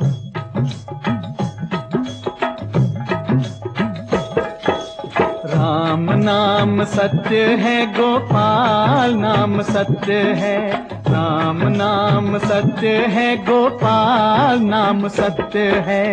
राम नाम सत्य है, गोपाल नाम सत्य है। राम नाम सत्य है, गोपाल नाम सत्य है।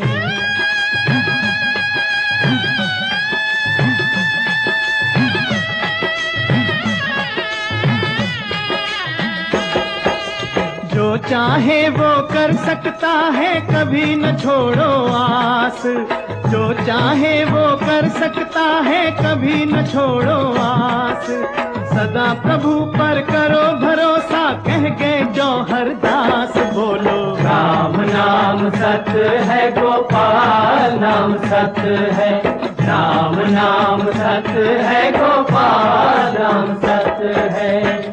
जो चाहे वो कर सकता है, कभी न छोड़ो आस। जो चाहे वो कर सकता है, कभी न छोड़ो आस। सदा प्रभु पर करो भरोसा, कह गए जौहर दास। बोलो राम नाम सत्य है, गोपाल नाम सत्य है। राम नाम सत्य है, गोपाल नाम सत्य है।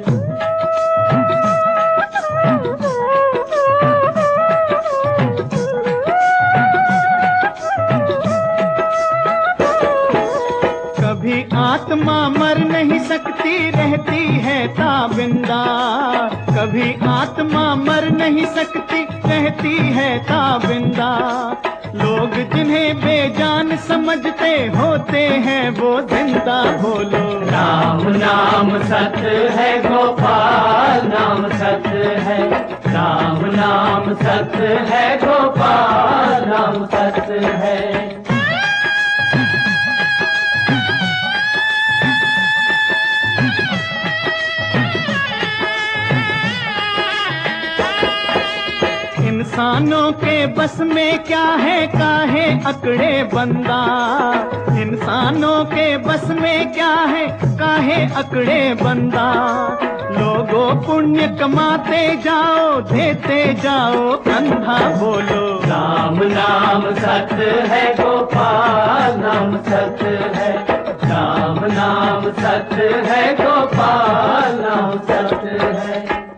कभी आत्मा मर नहीं सकती, रहती है ताबिंदा। कभी आत्मा मर नहीं सकती, रहती है ताबिंदा। लोग जिन्हें बेजान समझते होते हैं वो जिंदा। बोलो राम नाम सत्य है, गोपाल नाम सत्य है। राम नाम सत्य है, गोपाल नाम सत्य है। इंसानों के बस में क्या है, काहे अकड़े बंदा। इंसानों के बस में क्या है, काहे अकड़े बंदा। लोगों पुण्य कमाते जाओ, देते जाओ कंधा। बोलो राम नाम सत्य है, गोपाल नाम सत्य है। राम नाम सत्य है, गोपाल नाम सत्य है।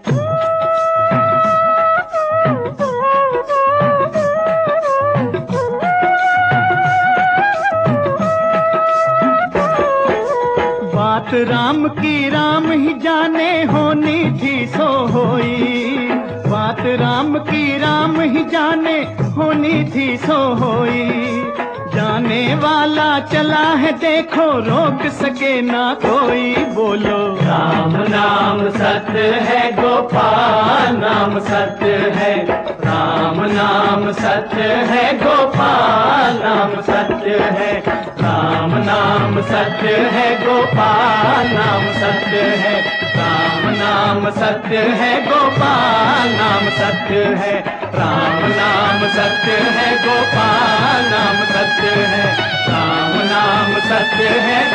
बात राम की राम ही जाने, होनी थी सो होई। बात राम की राम ही जाने, होनी थी सो होई। जाने वाला चला है देखो, रोक सके ना कोई। बोलो राम नाम सत्य है, गोपाल नाम सत्य है। राम नाम सत्य है, गोपाल नाम सत्य है। राम नाम सत्य है, गोपाल नाम सत्य है। राम नाम सत्य है, गोपाल नाम सत्य है। राम नाम सत्य है, गोपाल नाम सत्य है। राम नाम सत्य है,